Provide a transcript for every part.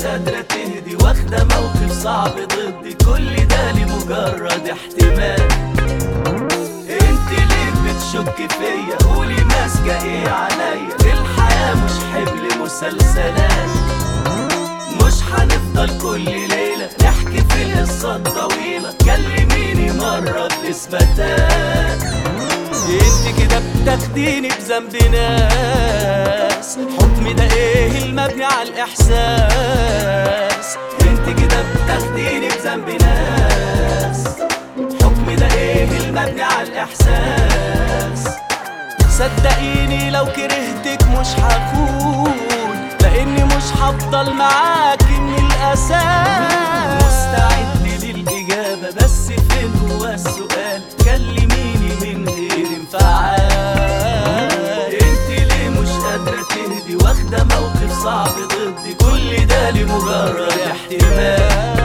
قادرة تهدي، واخدة موقف صعب ضدي، كل ده لمجرد احتمال. انت ليه بتشك فيا؟ قولي ماسكة ايه عليا؟ الحياة مش حبل مسلسلات، مش هنفضل كل ليلة نحكي في القصة الطويلة، كلميني مرة بإثباتات. انت كده بتاخديني بذنب ناس، حكمي ده ايه المبني على الإحساس؟ انت كده بتاخديني بذنب ناس، حكمي ده ايه المبني على الإحساس؟ صدقيني لو كرهتك مش هكون، لاني مش هفضل معاكي من الاساس. مستعد للاجابه بس فين هو السؤال؟ كلميني من غير انفعال. انت ليه مش قادره تهدي، واخده موقف صعب ضدي، كل ده لمجرد احتمال.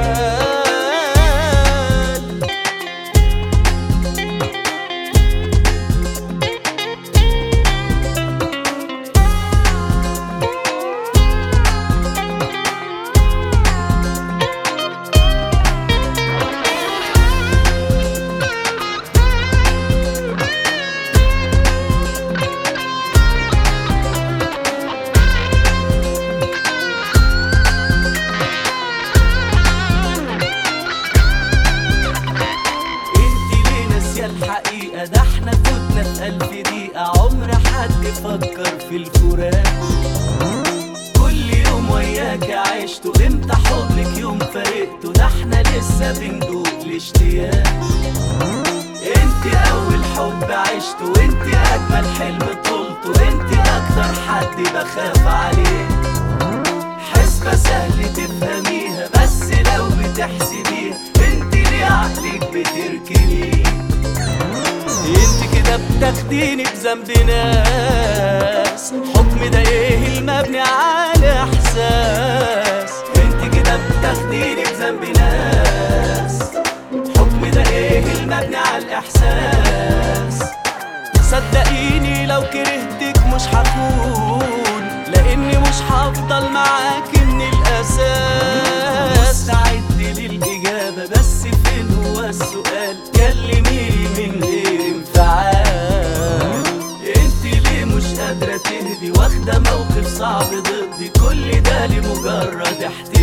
الحقيقة ده احنا فتنا في 1000 دقيقة، عمر حد فكر في الفراق. كل يوم وياك عشته، امتى حضنك يوم فارقته؟ ده احنا لسه بندوق الاشتياق. انت اول حب عشته، وانت اجمل حلم طولته، انت اكتر حد بخاف عليه. حسبة سهل تفهميها بس لو بتحسبيها، انت ليه عقلك بتركنيه؟ انت كده بتاخديني بذنب ناس، حكمي ده ايه المبني على احساس؟ انت كده بتاخديني بذنب ناس، حكمي ده ايه المبني على الاحساس؟ صدقيني لو كرهتك مش هكون، لاني مش هفضل معاكي من الاساس. مستعد للاجابه بس فين هو السؤال؟ كلميني من غير انفعال. انت ليه مش قادرة تهدي، واخدة موقف صعب ضدي، كل ده لمجرد احتمال.